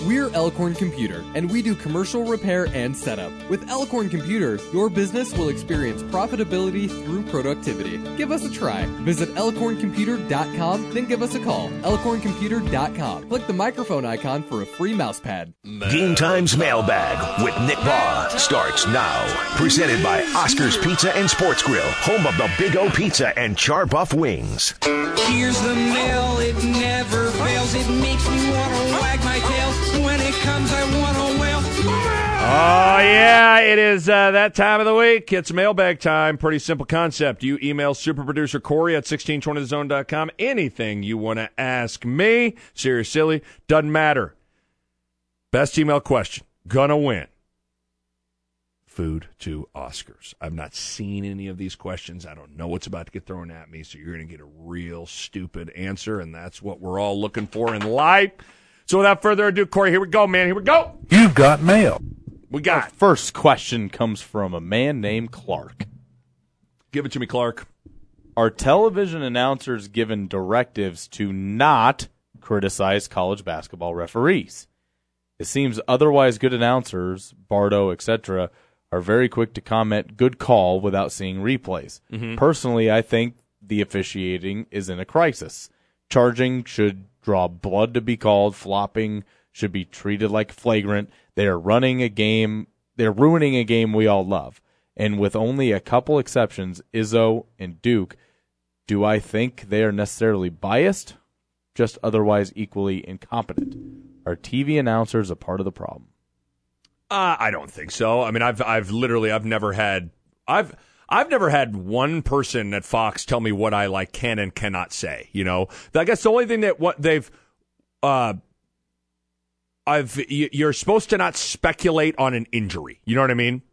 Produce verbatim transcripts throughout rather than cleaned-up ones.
We're Elkhorn Computer, and we do commercial repair and setup. With Elkhorn Computer, your business will experience profitability through productivity. Give us a try. Visit elkhorn computer dot com, then give us a call. elkhorn computer dot com. Click the microphone icon for a free mouse pad. Game Time's Mailbag with Nick Baugh starts now. Presented by Oscar's Pizza and Sports Grill, home of the Big O Pizza and Char Buff Wings. Here's the mail, it never fails. It makes me want to wag my tail. When it comes, I want to wail. Oh, yeah, it is uh, that time of the week. It's mailbag time. Pretty simple concept. You email super producer Corey at sixteen twenty the zone dot com. Anything you want to ask me, serious, silly, doesn't matter. Best email question. Gonna win. Food to Oscars. I've not seen any of these questions. I don't know what's about to get thrown at me, so you're going to get a real stupid answer, and that's what we're all looking for in life. So without further ado, Corey, here we go, man. Here we go. You've got mail. We got. Our first question comes from a man named Clark. Give it to me, Clark. Are television announcers given directives to not criticize college basketball referees? It seems otherwise good announcers, Bardo, et cetera, are very quick to comment good call without seeing replays. Mm-hmm. Personally, I think the officiating is in a crisis. Charging should draw blood to be called. Flopping should be treated like flagrant. They are running a game. They're ruining a game we all love. And with only a couple exceptions, Izzo and Duke, do I think they are necessarily biased? Just otherwise equally incompetent. Are T V announcers a part of the problem? Uh, I don't think so. I mean, I've I've literally I've never had I've I've never had one person at Fox tell me what I like can and cannot say. You know, I guess the only thing that what they've uh, I've you're supposed to not speculate on an injury. You know what I mean?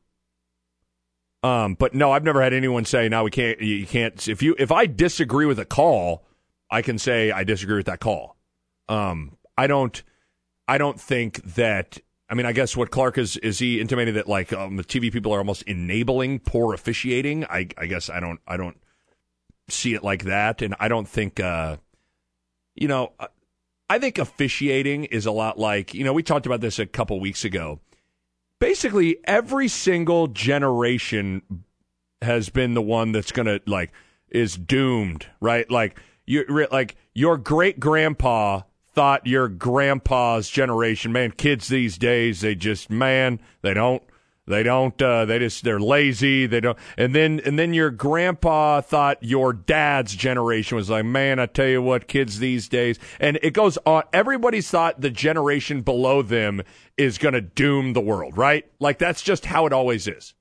Um, but no, I've never had anyone say, "No, we can't." You can't. If you if I disagree with a call, I can say I disagree with that call. Um, I don't. I don't think that. I mean, I guess what Clark is is he intimating that like um, the T V people are almost enabling poor officiating? I, I guess I don't I don't see it like that, and I don't think uh, you know. I think officiating is a lot like, you know, we talked about this a couple weeks ago. Basically, every single generation has been the one that's gonna like is doomed, right? Like you like your great grandpa thought your grandpa's generation, man, kids these days, they just, man, they don't, they don't, uh, they just, they're lazy, they don't, and then, and then your grandpa thought your dad's generation was like, man, I tell you what, kids these days, and it goes on, everybody's thought the generation below them is going to doom the world, right? Like, that's just how it always is.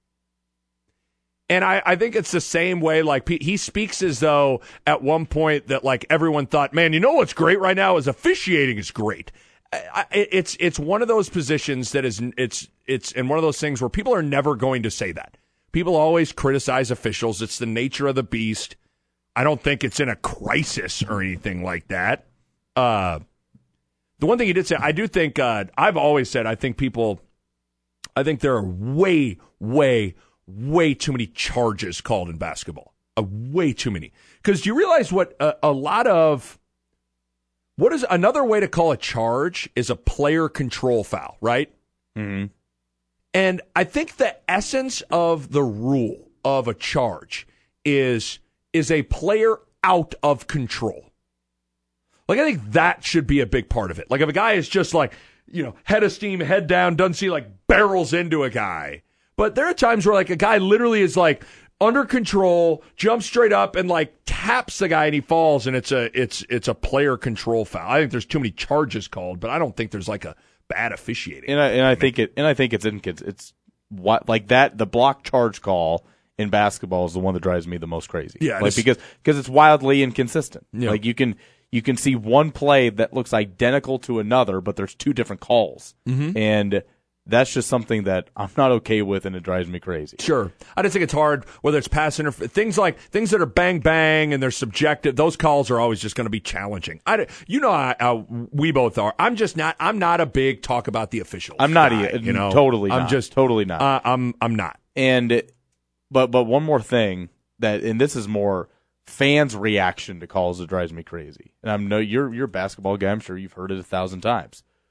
And I, I think it's the same way, like, he speaks as though at one point that, like, everyone thought, man, you know what's great right now is officiating is great. I, it's it's one of those positions that is, it's, it's, and one of those things where people are never going to say that. People always criticize officials. It's the nature of the beast. I don't think it's in a crisis or anything like that. Uh, the one thing he did say, I do think, uh, I've always said, I think people, I think there are way, way, way too many charges called in basketball. Uh, way too many. Because do you realize what uh, a lot of, what is another way to call a charge is a player control foul, right? Mm-hmm. And I think the essence of the rule of a charge is, is a player out of control. Like, I think that should be a big part of it. Like, if a guy is just like, you know, head of steam, head down, doesn't see, like, barrels into a guy. But there are times where, like, a guy literally is, like, under control, jumps straight up, and, like, taps the guy, and he falls, and it's a it's it's a player control foul. I think there's too many charges called, but I don't think there's, like, a bad officiating. And I, and I think it, and I think it's it's, it's what like that. The block charge call in basketball is the one that drives me the most crazy. Yeah, like because because it's wildly inconsistent. Yeah. Like you can you can see one play that looks identical to another, but there's two different calls, mm-hmm. and that's just something that I'm not okay with, and it drives me crazy. Sure. I just think it's hard, whether it's pass interference, things like, things that are bang, bang, and they're subjective, those calls are always just going to be challenging. I, you know how, how we both are. I'm just not, I'm not a big talk about the officials I'm not, guy, e- you know? totally I'm not. just, totally not. Uh, I'm, I'm not. And, but, but one more thing that, and this is more fans' reaction to calls that drives me crazy. And I'm no, you're, you're a basketball guy. I'm sure you've heard it a thousand times.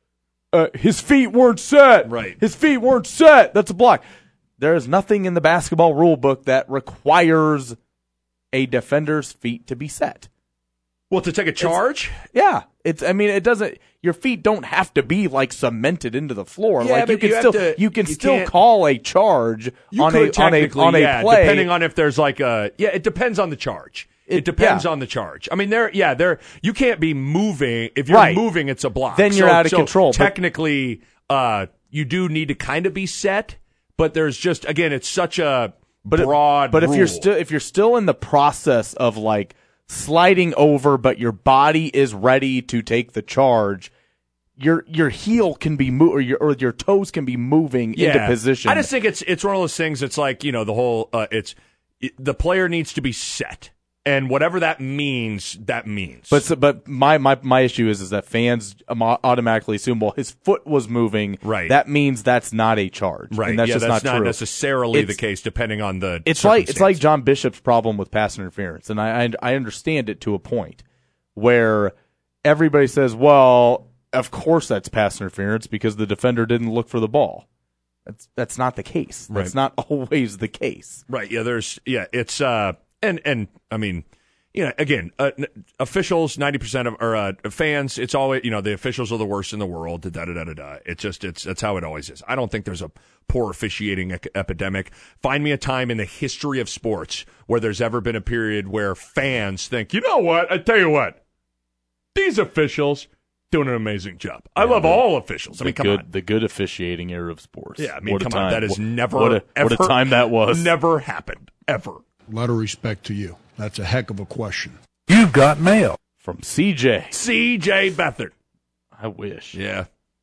uh, his feet weren't set. Right. His feet weren't set. That's a block. There is nothing in the basketball rule book that requires a defender's feet to be set. Well, to take a charge? It's, yeah. It's, I mean, it doesn't, your feet don't have to be like cemented into the floor. Yeah, like you but can you have still, to- you can you still can't- call a charge You on could a, on a, technically, on a yeah, play. depending on if there's like a, yeah, it depends on the charge. It, It- depends yeah. on the charge. I mean, there, yeah, there, you can't be moving. If you're Right. moving, it's a block. Then you're So- out of so control, but- Technically, uh, you do need to kind of be set, but there's just, again, it's such a but broad It, but if you're rule. still if you're still in the process of like sliding over, but your body is ready to take the charge, your your heel can be mo- or your or your toes can be moving into position. I just think it's it's one of those things. It's like, you know, the whole uh, it's it, the player needs to be set, and whatever that means, that means. But so- but my, my my issue is is that fans um, automatically assume, well, his foot was moving. Right. That means that's not a charge. right, And that's yeah, just that's not, not true. necessarily It's- the case, depending on the. It's like it's like circumstance. John Bishop's problem with pass interference, and I, I I understand it to a point where everybody says, well, of course that's pass interference because the defender didn't look for the ball. That's that's not the case. That's Right. not always the case. Right. Yeah. There's. Yeah. It's. Uh. And and I mean, you know, again, uh, n- officials, ninety percent of or uh, fans. It's always, you know, the officials are the worst in the world. Da da da da da. It's just it's that's how it always is. I don't think there's a poor officiating ec- epidemic. Find me a time in the history of sports where there's ever been a period where fans think, you know what? I tell you what, these officials doing an amazing job. I love all officials. I mean, the come good, on. The good officiating era of sports. Yeah, I mean, What a come time. on. That is What- never, what a, ever, what a time that was. Never happened. Ever. A lot of respect to you. That's a heck of a question. You've got mail. From C J. C J Beathard. I wish. Yeah.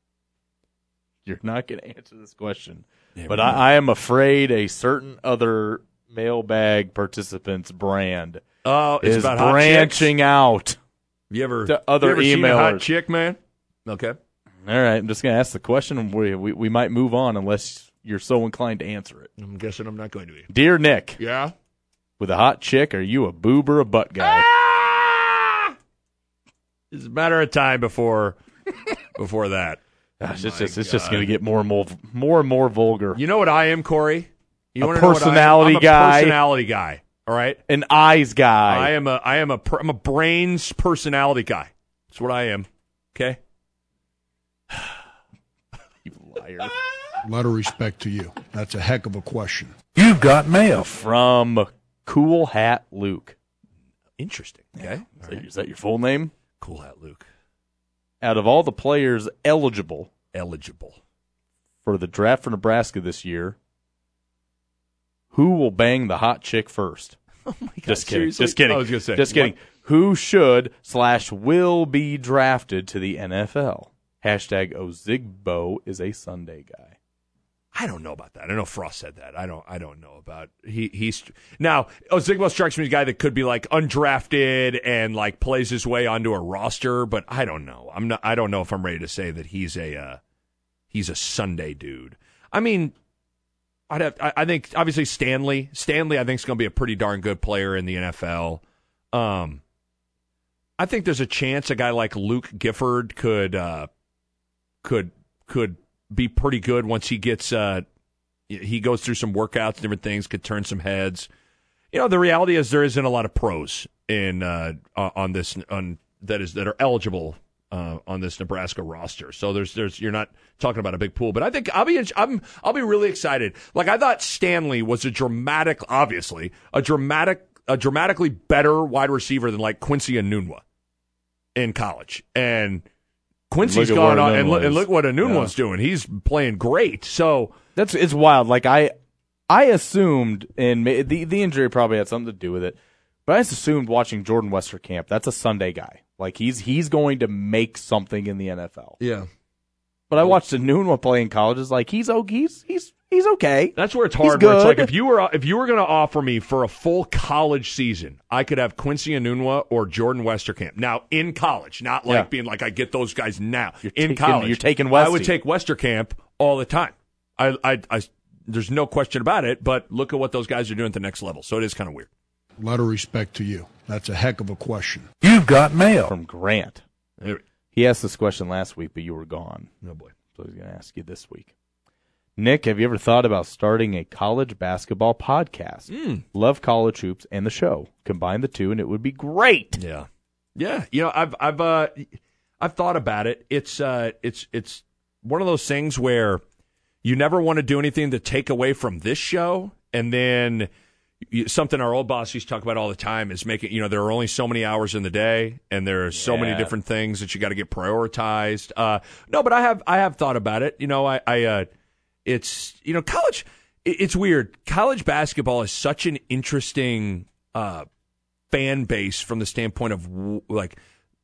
You're not going to answer this question. But I, I am afraid a certain other mailbag participant's brand Oh, it's is about hot branching out. chicks. You ever, to other you ever seen a hot emailers. chick, man? Okay. All right, I'm just going to ask the question, and we, we we might move on unless you're so inclined to answer it. I'm guessing I'm not going to be. Dear Nick, Yeah? with a hot chick, are you a boob or a butt guy? Ah! It's a matter of time before before that. Gosh, it's my just it's just God. going to get more and more more and more vulgar. You know what I am, Corey? You A wanna know what I am? personality I'm a guy. personality guy. All right? An eyes guy. I am a I am a per- I'm a brains personality guy. That's what I am. Okay? You liar. A lot of respect to you. That's a heck of a question. You've got mail. From Cool Hat Luke. Interesting. Okay? Is that, is that your full name? Cool hat, Luke. Out of all the players eligible Eligible. for the draft for Nebraska this year, who will bang the hot chick first? Oh my God, Just kidding. seriously? Just kidding. I was going to say. Just kidding. what? Who should slash will be drafted to the N F L? Hashtag Ozigbo is a Sunday guy. I don't know about that. I know Frost said that. I don't. I don't know about he. He's now. Ozigbo strikes me as a guy that could be like undrafted and like plays his way onto a roster, but I don't know. I'm not. I don't know if I'm ready to say that he's a uh, he's a Sunday dude. I mean, I'd have. I, I think obviously Stanley. Stanley, I think is going to be a pretty darn good player in the N F L. Um, I think there's a chance a guy like Luke Gifford could uh, could could. be pretty good once he gets uh he goes through some workouts, different things, could turn some heads. You know, the reality is there isn't a lot of pros in uh on this on that is that are eligible uh on this Nebraska roster. So there's there's you're not talking about a big pool, but I think I'll be I'm I'll be really excited. Like I thought Stanley was a dramatic obviously a dramatic a dramatically better wide receiver than like Quincy Enunwa in college. And Quincy's Look at gone what on, and look, Enunwa and look what is. Enunwa's doing. He's playing great. So That's it's wild. Like I, I assumed, and ma- the the injury probably had something to do with it, but I just assumed watching Jordan Westerkamp, that's a Sunday guy. Like he's he's going to make something in the N F L. yeah, But I watched Enunwa play in college. It's like he's okay. He's he's he's okay. that's where it's He's hard. Where it's good. like if you were if you were going to offer me for a full college season, I could have Quincy Enunwa or Jordan Westerkamp. Now in college, not like Yeah. being like I get those guys now. You're in taking- college, you're taking I would Westy. take Westerkamp all the time. I, I, I, there's no question about it. But look at what those guys are doing at the next level. So it is kind of weird. A lot of respect to you. That's a heck of a question. You've got mail. From Grant. Anyway, He asked this question last week, but you were gone. Oh, boy. So he's going to ask you this week. Nick, have you ever thought about starting a college basketball podcast? Mm. Love college hoops and the show. Combine the two, and it would be great. Yeah. Yeah. You know, I've I've uh, I've thought about it. It's uh, it's it's one of those things where you never want to do anything to take away from this show, and then you, something our old boss used to talk about all the time is making, you know, there are only so many hours in the day, and there are so many Yeah. different things that you got to get prioritized. Uh, no, but I have I have thought about it. You know, I, I uh, it's, you know, college, it, it's weird. College basketball is such an interesting uh, fan base from the standpoint of, w- like,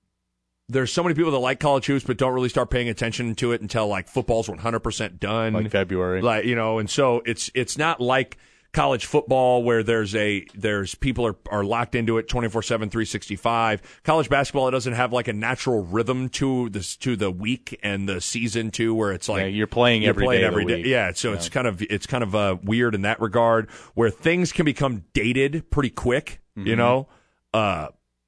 there's so many people that like college hoops but don't really start paying attention to it until, like, football's one hundred percent done. Like February. Like, you know, and so it's it's not like college football where there's a there's people are, are locked into it twenty-four seven, three sixty-five. College basketball, it doesn't have like a natural rhythm to this to the week and the season too, where it's like Yeah, you're playing you're every playing day of the every day. week. Yeah, so it's kind of it's kind of uh, weird in that regard, where things can become dated pretty quick, Mm-hmm. you know. Uh,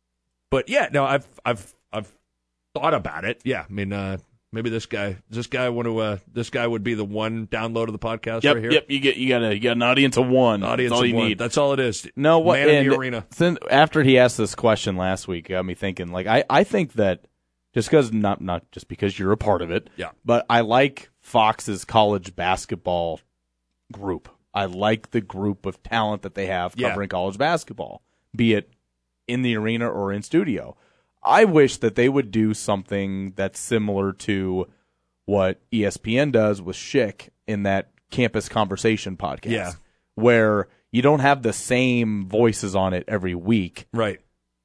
but yeah, no, I've I've I've thought about it. Yeah, I mean, uh, maybe this guy, this guy want to, uh, this guy would be the one download of the podcast Yep, right here. yep. You get you got a you got an audience of one. Audience That's all of you one. need. That's all it is. No, what? Man in and the arena. Since, after he asked this question last week, it got me thinking. Like, I, I think that just because not not just because you're a part of it, Yeah. but I like Fox's college basketball group. I like the group of talent that they have Yeah. covering college basketball, be it in the arena or in studio. I wish that they would do something that's similar to what E S P N does with Schick in that Campus Conversation podcast, Yeah. where you don't have the same voices on it every week, Right.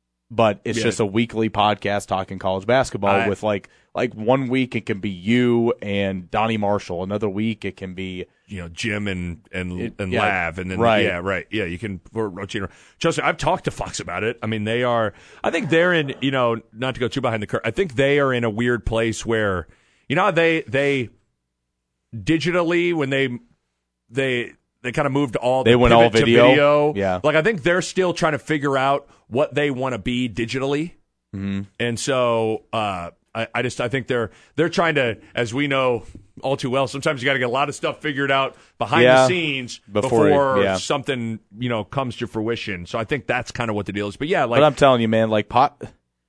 but it's Yeah. just a weekly podcast talking college basketball I- with like like one week it can be you and Donnie Marshall, another week it can be You know, Jim and and It- and yeah, Lav, and then right. yeah, right, yeah. You can we're rotating. around. Trust me, I've talked to Fox about it. I mean, they are. I think they're in. You know, not to go too behind the curtain. I think they are in a weird place where, you know, how they they digitally when they they they kind of moved all They the went pivot all to video. video. Yeah. Like I think they're still trying to figure out what they want to be digitally. mm-hmm. And so uh, I, I just I think they're they're trying to, as we know all too well, sometimes you got to get a lot of stuff figured out behind Yeah. the scenes Before before, you- yeah. something, you know, comes to fruition. So I think that's kind of what the deal is. But yeah, like But I'm telling you, man, like pot.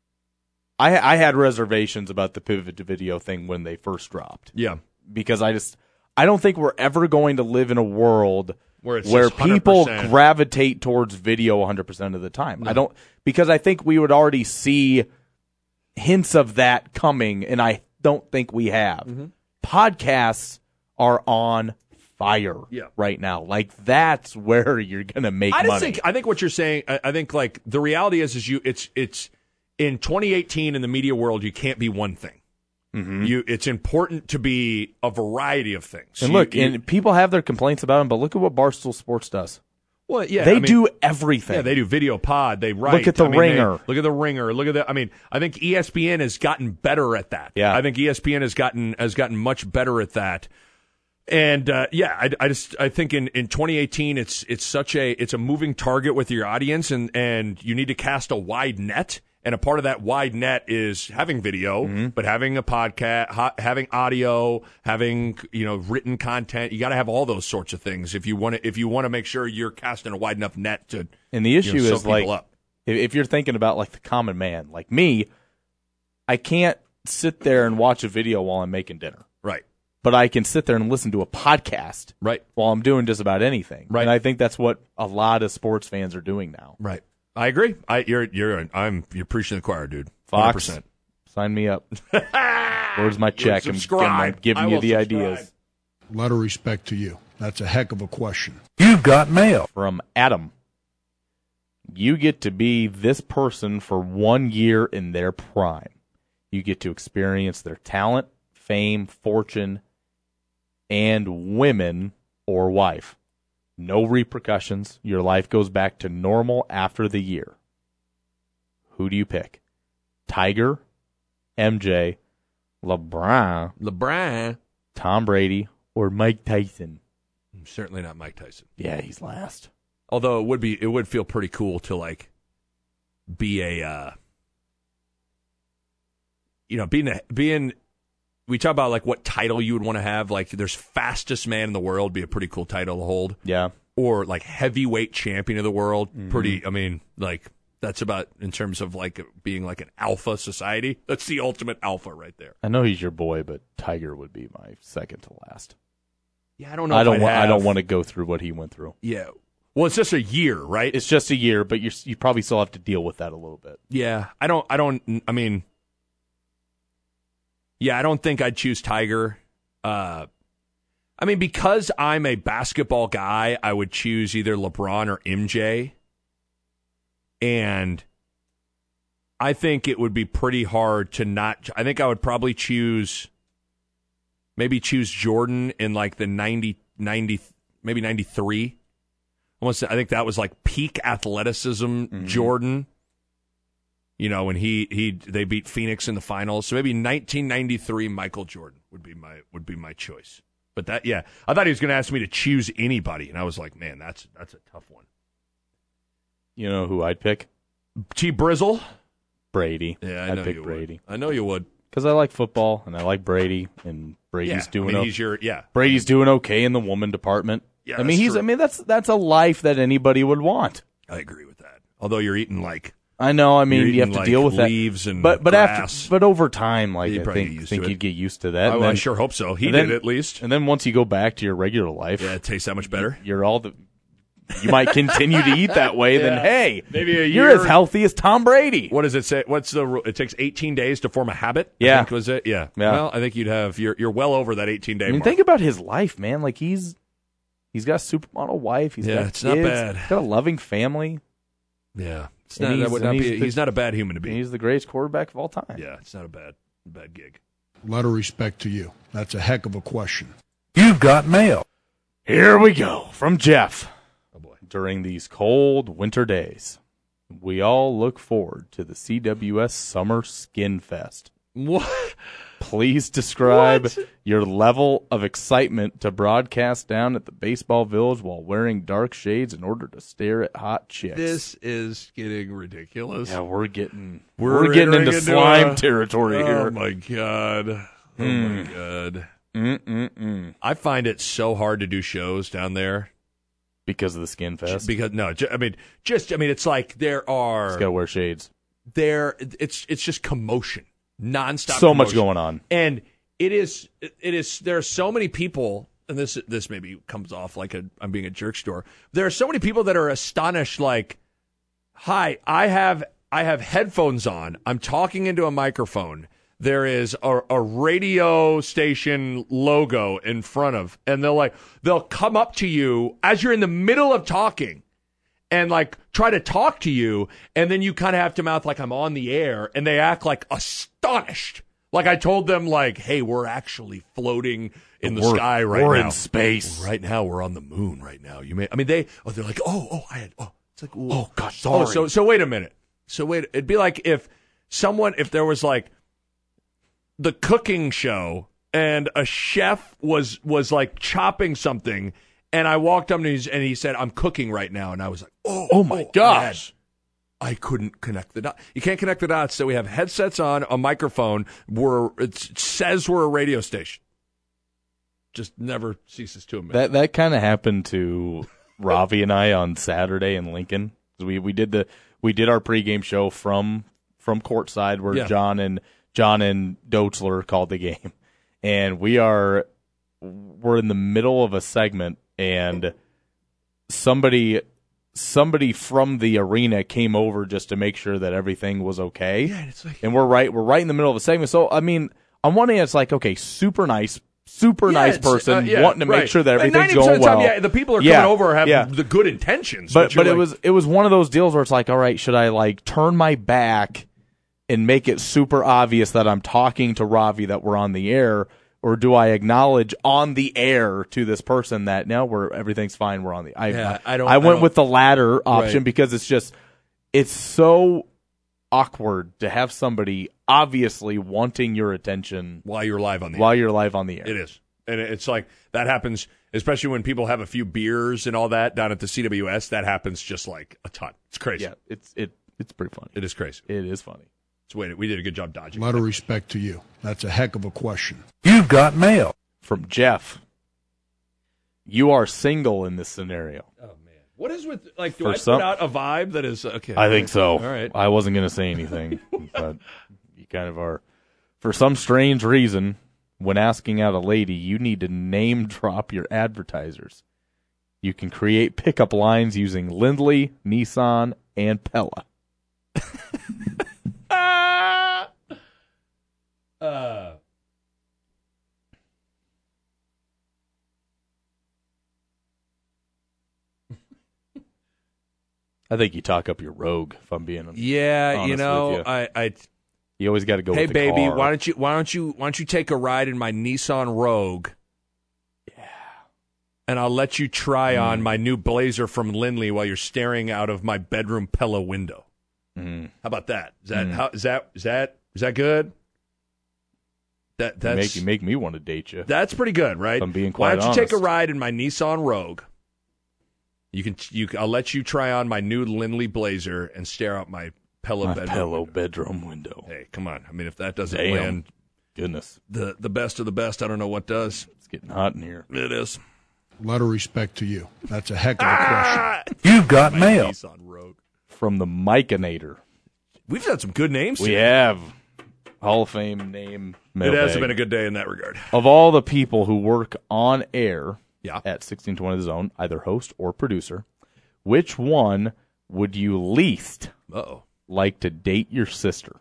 I I had reservations about the pivot to video thing when they first dropped yeah, because I just I don't think we're ever going to live in a world where it's where just one hundred people percent. gravitate towards video one hundred percent of the time. I don't because I think we would already see hints of that coming, and I don't think we have. Mm-hmm. Podcasts are on fire Yeah. right now. Like that's where you're gonna make I just money. think I think what you're saying. I, I think like the reality is is you it's it's in twenty eighteen in the media world you can't be one thing. Mm-hmm. You it's important to be a variety of things. and You- look, you- and people have their complaints about them, but look at what Barstool Sports does. well, yeah, they I mean, do everything. Yeah, they do video pod. They write. Look at The I mean, they- Ringer. look at the Ringer. Look at the. I mean, I think E S P N has gotten better at that. Yeah. I think E S P N has gotten has gotten much better at that. And uh, yeah, I, I just I think in, in twenty eighteen it's it's such a it's a moving target with your audience, and, and you need to cast a wide net. And a part of that wide net is having video, Mm-hmm. but having a podcast, ha- having audio, having you know written content. You got to have all those sorts of things if you want to if you want to make sure you're casting a wide enough net to. And the issue you know, soak is like people up. if, if you're thinking about like the common man, like me, I can't sit there and watch a video while I'm making dinner, Right. but I can sit there and listen to a podcast Right. while I'm doing just about anything. Right. And I think that's what a lot of sports fans are doing now. Right. I agree. I you're you're I'm you're preaching to the choir, dude. Fox, one hundred percent. sign me up. Where's my check? I'm, subscribe. I'm giving I you will the subscribe. ideas. Lot of respect to you. That's a heck of a question. You've got mail. From Adam. You get to be this person for one year in their prime. You get to experience their talent, fame, fortune, and women or wife. No repercussions. Your life goes back to normal after the year. Who do you pick? Tiger, M J, LeBron, LeBron. Tom Brady, or Mike Tyson? Certainly not Mike Tyson. Yeah, he's last. Although it would be it would feel pretty cool to like be a uh you know, being a, being. We talk about like what title you would want to have. Like, there's fastest man in the world, be a pretty cool title to hold. Yeah. Or like heavyweight champion of the world. Mm-hmm. Pretty. I mean, like that's about in terms of like being like an alpha society. That's the ultimate alpha right there. I know he's your boy, but Tiger would be my second to last. Yeah, I don't know. I if don't. I'd Wa- have, I don't want to go through what he went through. Yeah. Well, it's just a year, right? It's just a year, but you you probably still have to deal with that a little bit. Yeah. I don't. I don't. I mean. Yeah, I don't think I'd choose Tiger. Uh, I mean, because I'm a basketball guy, I would choose either LeBron or M J. And I think it would be pretty hard to not. I think I would probably choose, maybe choose Jordan in like the ninety, ninety, maybe ninety-three. Almost, I think that was like peak athleticism mm-hmm. Jordan. You know, when he, he they beat Phoenix in the finals. So maybe nineteen ninety-three Michael Jordan would be my would be my choice. But that yeah, I thought he was going to ask me to choose anybody, and I was like, man, that's that's a tough one. You know who I'd pick? T. Brizzle? Brady. Yeah, I I'd know pick you Brady. would. I know you would. Because I like football and I like Brady, and Brady's yeah, doing I mean, o- he's your yeah. Brady's doing okay in the woman department. Yeah, I mean he's true. I mean that's that's a life that anybody would want. I agree with that. Although you're eating like I know. I mean, You're you have eating, to like, deal with that. leaves and but but grass. after but over time, like You'd I probably get think used think to it. you'd get used to that. I, and I then- sure hope so. He and then- did at least. And then once you go back to your regular life, Yeah, it tastes that much better. you're all the. You might continue to eat that way. Then Yeah. hey, Maybe a you're year- as healthy as Tom Brady. What does it say? What's the rule? It takes eighteen days to form a habit. Yeah. I think was it? Yeah. Yeah. Well, I think you'd have you're you're well over that eighteen day I mean, mark. think about his life, man. Like he's he's got a supermodel wife. He's Yeah, got it's kids, not bad. He's got a loving family. yeah, it's And not, he's- that would and not be. he's the- he's not a bad human to And be. he's the greatest quarterback of all time. Yeah, it's not a bad bad gig. A lot of respect to you. That's a heck of a question. You've got mail. Here we go from Jeff. Oh boy. During these cold winter days, we all look forward to the C W S Summer Skin Fest. What? Please describe What? your level of excitement to broadcast down at the Baseball Village while wearing dark shades in order to stare at hot chicks. This is getting ridiculous. yeah, we're getting We're we're, getting entering into into slime a- territory Oh here. my god. Oh my god. Mm-mm-mm. I find it so hard to do shows down there Because of the Skin Fest, because no, ju- I mean, just I mean, it's like there are got to wear shades. there. It's it's just commotion, nonstop. So much commotion. going on. and it is it is there are so many people, and this this maybe comes off like a I'm being a jerk store. There are so many people that are astonished, like, hi, I have I have headphones on, I'm talking into a microphone, there is a, a radio station logo in front of, and they'll like they'll come up to you as you're in the middle of talking and like try to talk to you, and then you kind of have to mouth like I'm on the air, and they act like astonished. Like I told them, like, hey, we're actually floating in the We're- sky right we're now. in space. Right now, we're on the moon right now. You may, I mean, they, oh, they're like, oh, oh, I had, oh, it's like, ooh. Oh, gosh, Oh, sorry. so, so wait a minute. So wait, it'd be like if someone, if there was like the cooking show and a chef was, was like chopping something, and I walked up to him and he said, I'm cooking right now. And I was like, oh, Oh, my gosh. man. I couldn't connect the dots. You can't connect the dots. So we have headsets on, a microphone. We're, it says we're a radio station. Just never ceases to amaze. That that kind of happened to Ravi and I on Saturday in Lincoln. We we did the we did our pregame show from from courtside where Yeah. John and John and Dotzler called the game, and we are we're in the middle of a segment, and somebody somebody from the arena came over just to make sure that everything was okay. Yeah, it's like, And we're right we're right in the middle of a segment. So I mean, on one hand, it's like, okay, super nice. Super Yeah, nice it's, person uh, yeah, wanting to make right. sure that And everything's ninety percent going of the time, well. yeah, the people are Yeah, coming over have yeah. the good intentions. But you're but it like- was it was one of those deals where it's like, all right, should I like turn my back and make it super obvious that I'm talking to Ravi, that we're on the air, or do I acknowledge on the air to this person that no, we're everything's fine, we're on the I Yeah, I don't- I I went don't- with the latter option Right. because it's just it's so awkward to have somebody obviously wanting your attention while you're live on the while you're live on the air. It is. And it's like that happens, especially when people have a few beers and all that down at the C W S. That happens just like a ton. It's crazy. Yeah, it's it it's pretty funny. It is crazy. It is funny. So wait, we did a good job dodging. A lot of respect to you. That's a heck of a question. You've got mail. From Jeff. You are single in this scenario. Oh man, what is with like? Do For I some- put out a vibe that is okay? I think so. All right. I wasn't going to say anything, but you kind of are. For some strange reason, when asking out a lady, you need to name drop your advertisers. You can create pickup lines using Lindley, Nissan, and Pella. Ah! Uh. I think you talk up your Rogue, if I'm being Yeah, honest you know, with you. I, I You always got to go hey with the baby, car. why don't you why don't you why don't you take a ride in my Nissan Rogue? Yeah. And I'll let you try Mm. on my new Blazer from Lindley while you're staring out of my bedroom Pella window. Mm. How about that? Is that Mm. how is that is that is that good? That You that's make, you make me want to date you. that's pretty good, right? If I'm being Why quite don't you take a honest. ride in my Nissan Rogue? You can you I'll let you try on my new Lindley Blazer and stare out my Pella My bedroom. pillow window. bedroom window. Hey, come on. I mean, if that doesn't Damn. land Goodness, the the best of the best, I don't know what does. it's getting hot in here. It is. A lot of respect to you. That's a heck of a question. You've got My mail. Nissan Rogue. From the Micanator. We've had some good names. We here. have Hall of Fame name. It has mailbag. been a good day in that regard. Of all the people who work on air Yeah. at sixteen twenty The Zone, either host or producer, which one would you least Uh-oh. like to date your sister?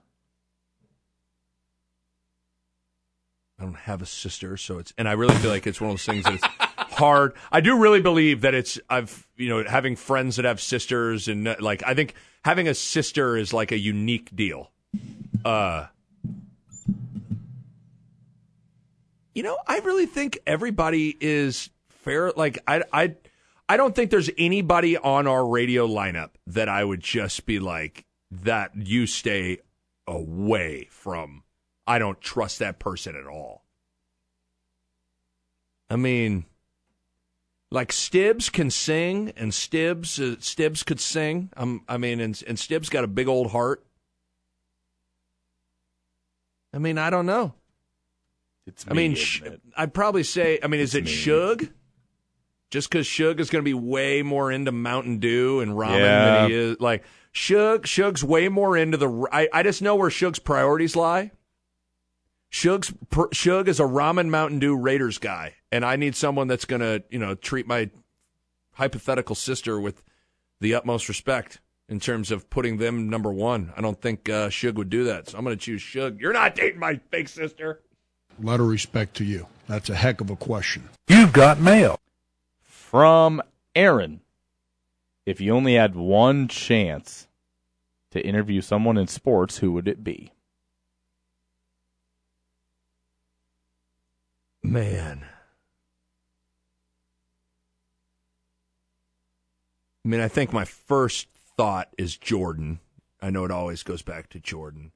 I don't have a sister, so it's, and I really feel like it's one of those things that it's hard. I do really believe that it's, I've, you know, having friends that have sisters and uh, like, I think having a sister is like a unique deal. Uh, you know, I really think everybody is fair. Like, I, I, I don't think there's anybody on our radio lineup that I would just be like, that you stay away from. I don't trust that person at all. I mean, like Stibbs can sing, and Stibbs uh, Stibbs could sing. Um, I mean, and, and Stibbs got a big old heart. I mean, I don't know. It's I mean, Sh- I'd probably say, I mean, is it me. Suge? Just because Suge is going to be way more into Mountain Dew and ramen Yeah. than he is. Like, Suge, Suge's way more into the. I, I just know where Suge's priorities lie. Suge's, per, Suge is a ramen Mountain Dew Raiders guy, and I need someone that's going to, you know, treat my hypothetical sister with the utmost respect in terms of putting them number one. I don't think uh, Suge would do that, so I'm going to choose Suge. You're not dating my fake sister. A lot of respect to you. That's a heck of a question. You've got mail. From Aaron. If you only had one chance to interview someone in sports, who would it be? Man. I mean, I think my first thought is Jordan. I know it always goes back to Jordan.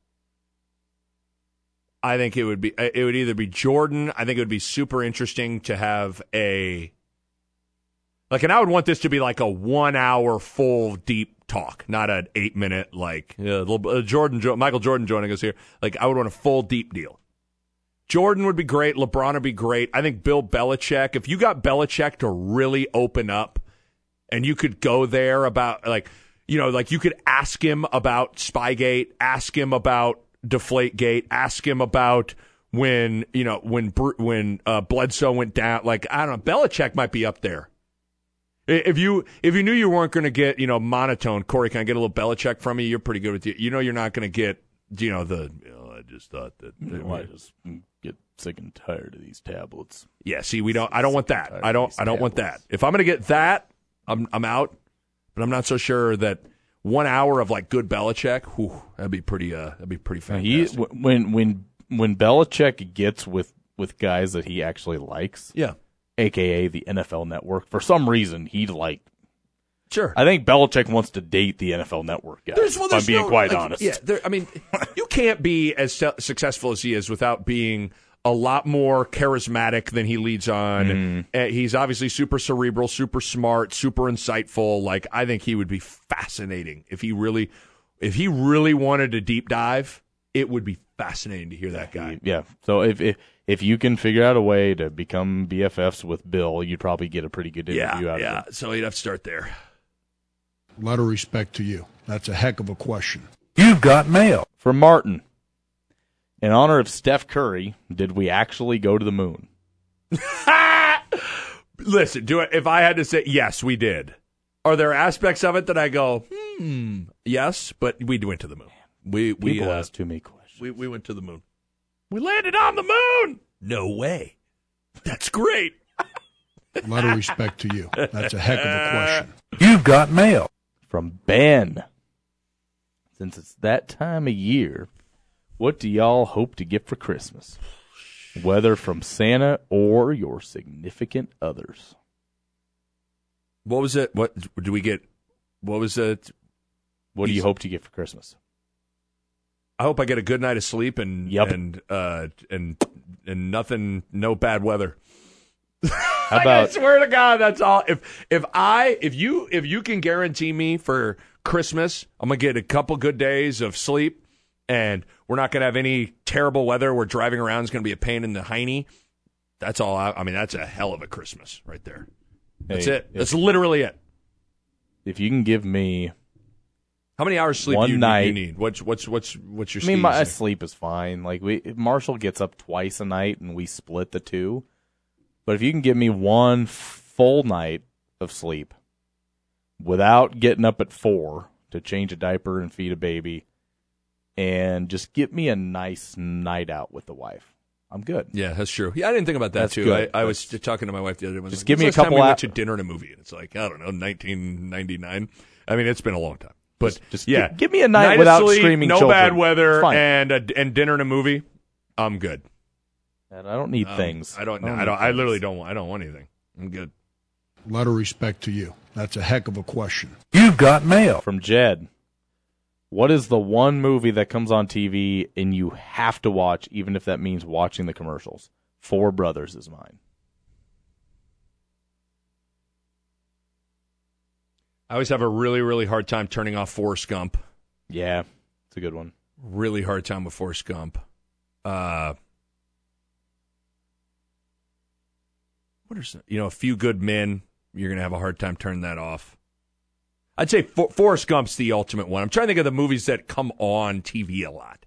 I think it would be it would either be Jordan. I think it would be super interesting to have a like, and I would want this to be like a one hour full deep talk, not an eight minute like uh, little, uh, Jordan Michael Jordan joining us here. Like, I would want a full deep deal. Jordan would be great. LeBron would be great. I think Bill Belichick, if you got Belichick to really open up and you could go there about, like, you know, like you could ask him about Spygate, ask him about Deflategate, ask him about when, you know, when when uh, Bledsoe went down. Like, I don't know, Belichick might be up there. If you if you knew you weren't going to get, you know, monotone, Corey, can I get a little Belichick from you? You're pretty good with you. You know you're not going to get, you know, the, you know, I just thought that. You know, I just get sick and tired of these tablets. Yeah, see, we don't. I don't want that. I don't. I don't want that. tablets. If I'm going to get that, I'm I'm out. But I'm not so sure that one hour of like good Belichick, whew, that'd be pretty. Uh, that'd be pretty Now, he fantastic. w- when when when Belichick gets with, with guys that he actually likes, yeah, A K A the N F L Network, for some reason he like. sure. I think Belichick wants to date the N F L Network guys. There's, well, if I'm there's being no, quite like, honest. Yeah, there, I mean, you can't be as su- successful as he is without being a lot more charismatic than he leads on. Mm. Uh, he's obviously super cerebral, super smart, super insightful. Like, I think he would be fascinating if he really, if he really wanted to deep dive. It would be fascinating to hear that guy. Yeah. So if if if you can figure out a way to become B F Fs with Bill, you'd probably get a pretty good interview Yeah, out yeah. of him. So you'd have to start there. A lot of respect to you. That's a heck of a question. You've got mail. From Martin. In honor of Steph Curry, did we actually go to the moon? Listen, do it. If I had to say, yes, we did. Are there aspects of it that I go, hmm, yes, but we went to the moon. We we People uh, ask too many questions. we we went to the moon. We landed on the moon. No way. That's great. A lot of respect to you. That's a heck of a question. You've got mail. From Ben. Since it's that time of year, what do y'all hope to get for Christmas? Whether from Santa or your significant others. What was it? What do we get? What was it? What do you hope to get for Christmas? I hope I get a good night of sleep and Yep. and uh, and and nothing, no bad weather. How I about swear to God, that's all. If if I if you if you can guarantee me for Christmas, I'm gonna get a couple good days of sleep, and we're not gonna have any terrible weather where driving around is gonna be a pain in the hiney. That's all. I, I mean, that's a hell of a Christmas right there. That's Hey, it. if- That's literally it. if you can give me How many hours sleep One do you, night. you need? What's what's what's what's your? I mean, my skis? sleep is fine. Like we, Marshall gets up twice a night, and we split the two. But if you can give me one full night of sleep without getting up at four to change a diaper and feed a baby, and just get me a nice night out with the wife, I'm good. Yeah, that's true. Yeah, I didn't think about that That's too. good. I, I was That's- just talking to my wife the other day. I was Just like, give me "When's a the last time couple we hou- went to dinner and a movie, and it's like I don't know, nineteen ninety-nine. I mean, it's been a long time. But Just- just yeah, gi- give me a night of without sleep, screaming no children. bad weather, It's fine. and a, and dinner and a movie. I'm good. And I don't need Um, things. I don't. I I don't don't. I, need don't, I things. literally don't. want- I don't want anything. I'm good. A lot of respect to you. That's a heck of a question. You've got mail. From Jed. What is the one movie that comes on T V and you have to watch, even if that means watching the commercials? Four Brothers is mine. I always have a really, really hard time turning off Forrest Gump. Yeah, it's a good one. Really hard time with Forrest Gump. Uh, what are some, you know, A Few Good Men? You're gonna have a hard time turning that off. I'd say For- Forrest Gump's the ultimate one. I'm trying to think of the movies that come on T V a lot.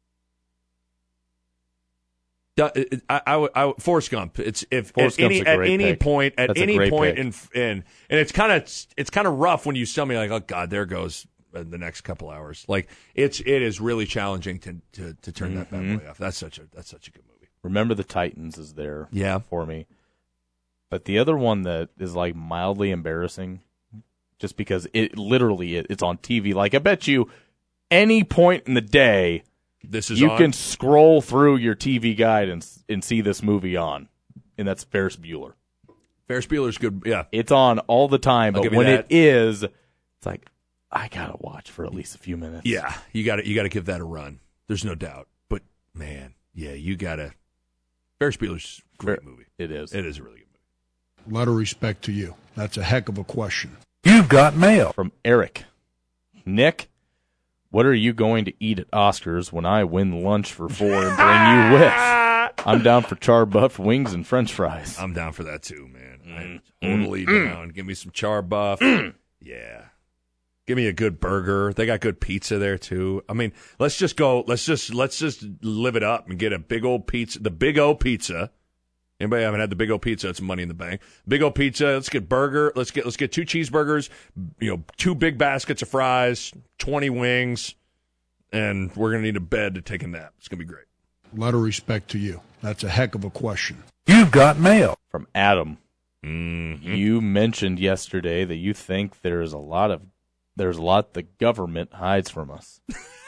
Du- I, I, I, Forrest Gump. It's if Forrest at any Gump's a at great any pick. point at That's a any great point pick. in in and it's kind of it's kind of rough when you tell me like, oh God, there goes the next couple hours. Like it's it is really challenging to to, to turn that Mm-hmm. bad boy off. That's such a that's such a good movie. Remember the Titans is there Yeah. for me. But the other one that is like mildly embarrassing, just because it literally it's on T V. Like I bet you, any point in the day, This is you on. can scroll through your T V guide and and see this movie on, and that's Ferris Bueller. Ferris Bueller's good. Yeah, It's on all the time, I'll but give you when that. it is, it's like I gotta watch for at least a few minutes. yeah. You got to you got to give that a run. There's no doubt. But man, yeah, you got to. Ferris Bueller's a great Fer- movie. it is. It is a really good movie. A lot of respect to you. That's a heck of a question. You've got mail. From Eric. Nick, what are you going to eat at Oscars when I win lunch for four and bring you with? I'm down for char buff wings and french fries. I'm down for that too, man. Mm. I'm totally down. Give me some char buff. Yeah. Give me a good burger. They got good pizza there too. I mean, let's just go. Let's just let's just live it up and get a big old pizza. The Big O pizza. Anybody haven't had the Big O pizza? It's money in the bank. Big O pizza. Let's get burger. Let's get let's get two cheeseburgers. You know, two big baskets of fries, twenty wings, and we're gonna need a bed to take a nap. It's gonna be great. A lot of respect to you. That's a heck of a question. You've got mail. From Adam. Mm-hmm. You mentioned yesterday that you think there's a lot of there's a lot the government hides from us.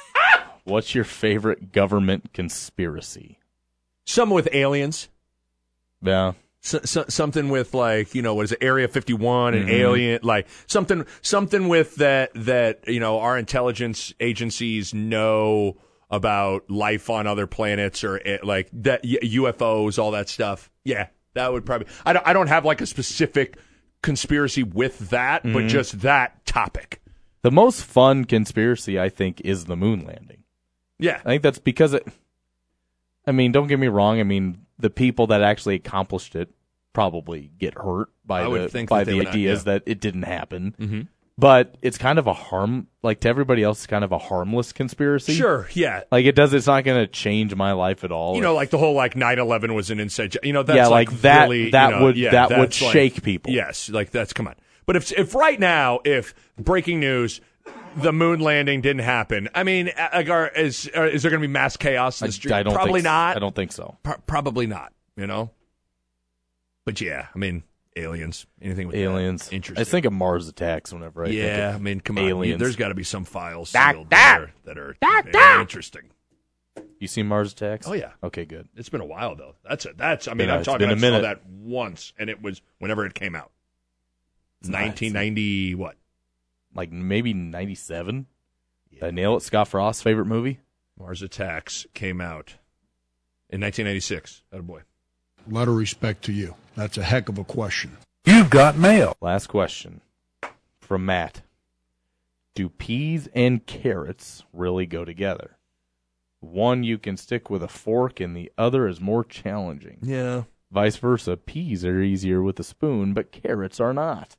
What's your favorite government conspiracy? Some with aliens. Yeah. So, so, something with like, you know, what is it, Area fifty-one and Mm-hmm. alien, like something something with that that you know our intelligence agencies know about life on other planets or eh, like that y- U F Os, all that stuff. Yeah, that would probably. I don't. I don't have like a specific conspiracy with that, but just that topic. The most fun conspiracy, I think, is the moon landing. Yeah. I think that's because it. I mean, don't get me wrong. I mean, the people that actually accomplished it probably get hurt by I would the think by that they the would not, ideas yeah. that it didn't happen. Mm-hmm. But it's kind of a harm, like to everybody else, it's kind of a harmless conspiracy. Sure, yeah. Like it does, it's not going to change my life at all. You know, like the whole like nine eleven was an inside job. You know, that's yeah, like, like that. really, that you know, would yeah, that would that's like- shake people. Yes, like that's come on. But if if right now, if breaking news, the moon landing didn't happen, I mean, like, are, is are, is there going to be mass chaos in the street? I, I don't Probably think so. not. I don't think so. Pro- probably not. You know. But yeah, I mean, aliens, anything with Aliens. that. Interesting. I think of Mars attacks whenever I yeah, think of I mean, come on. aliens. You, there's got to be some files Doc, sealed doc. that are, that are Doc, very doc. interesting. You seen Mars attacks? Oh yeah. Okay, good. It's been a while though. That's it. That's I mean, Yeah, I'm it's talking. been a I saw minute. that once, and it was whenever it came out. It's not- nineteen ninety what? Like maybe ninety-seven. Did I nail it? Scott Frost's favorite movie? Mars Attacks came out in nineteen ninety-six. Oh boy. A lot of respect to you. That's a heck of a question. You've got mail. Last question from Matt. Do peas and carrots really go together? One you can stick with a fork and the other is more challenging. Yeah. Vice versa, peas are easier with a spoon, but carrots are not.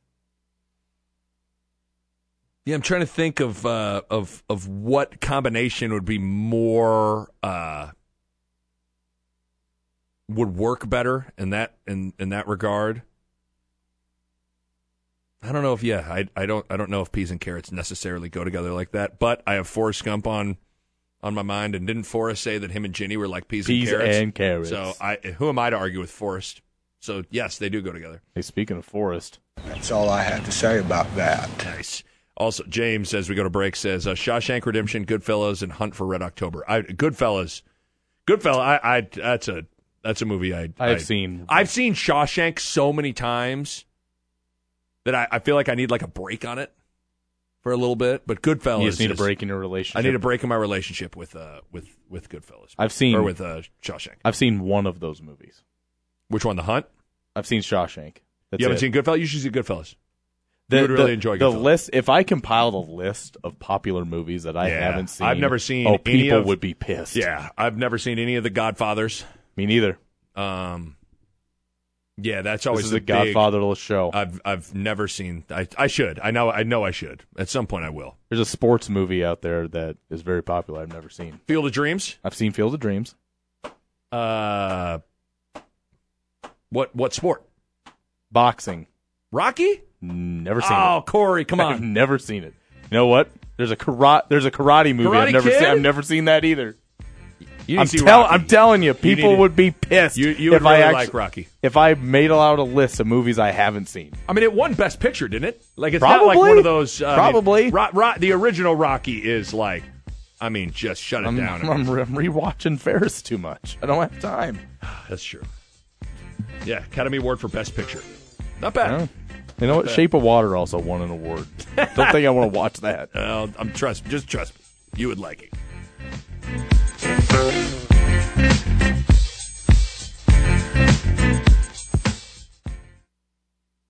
Yeah, I'm trying to think of uh, of of what combination would be more uh, would work better in that in, in that regard. I don't know if yeah, I I don't I don't know if peas and carrots necessarily go together like that. But I have Forrest Gump on on my mind, and didn't Forrest say that him and Ginny were like peas, Peas and carrots? and carrots. So I who am I to argue with Forrest? So yes, they do go together. Hey, speaking of Forrest, That's all I have to say about that. Nice. Also, James, as we go to break, says uh, Shawshank Redemption, Goodfellas, and Hunt for Red October. I, Goodfellas, Goodfellas. I, I that's a that's a movie I I've I, seen. I've seen Shawshank so many times that I, I feel like I need like a break on it for a little bit. But Goodfellas, You just need is, a break in your relationship. I need a break in my relationship with uh with with Goodfellas. I've seen or with uh, Shawshank. I've seen one of those movies. Which one? The Hunt. I've seen Shawshank. That's you haven't it. seen Goodfellas? You should see Goodfellas. The, You would really the, enjoy the Goodfellas. list. If I compiled a list of popular movies that I Yeah. haven't seen, I've never seen Oh, any people of- would be pissed. Yeah, I've never seen any of the Godfathers. Me neither. Um, yeah, that's always This is the a big- Godfatherless show. I've I've never seen. I I should. I know. I know. I should. At some point, I will. There's a sports movie out there that is very popular. I've never seen. Field of Dreams. I've seen Field of Dreams. Uh, what what sport? Boxing. Rocky. Never seen Oh, it. Corey, come I've on. never seen it. You know what? There's a karate. There's a karate movie. Karate I've never Kid? seen. I've never seen that either. You need I'm, to see tell, Rocky. I'm telling you, people need to- would be pissed You you would if really I actually, like Rocky. if I made out a list of movies I haven't seen. I mean, it won Best Picture, didn't it? Like it's not like Probably. one of those. Uh, I mean, Probably. Ro- Ro- the original Rocky is like. I mean, just shut it I'm, down. I'm, re- I'm rewatching Ferris too much. I don't have time. That's true. Yeah, Academy Award for Best Picture. Not bad. Yeah. You know what? Shape of Water also won an award. Don't think I want to watch that. Uh, I'm trust. Just trust me. You would like it.